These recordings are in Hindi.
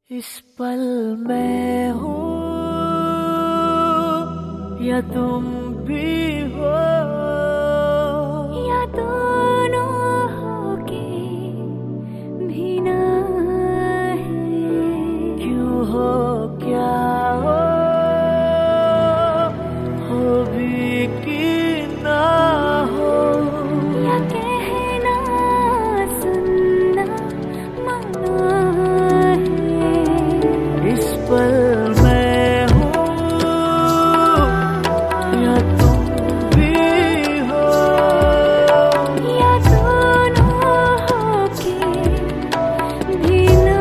इस पल मैं हूँ या तुम भी हो, या दोनों होके भी ना है। क्यों हो क्या हो भी कि ना हो, या कहना सुनना मना है। इस पल मैं हूँ या तुम भी हो, या दोनों होके भी ना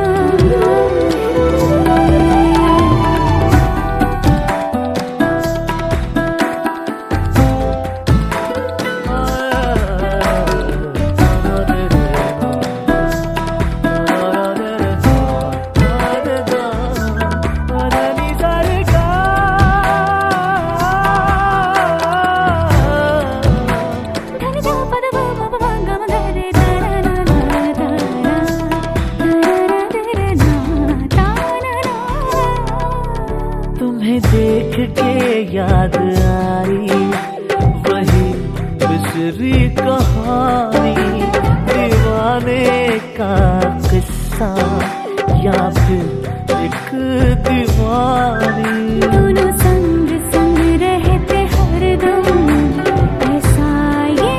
तुम्हें देख के याद आई वही बिसरी कहानी, दीवाने का किस्सा या फिर एक दीवानी। दोनों संग संग रहते हरदम, ऐसा ये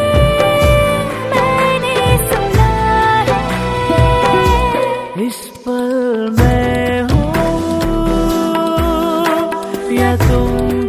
मैंने सुना है। इस पल मैं हूँ या तुम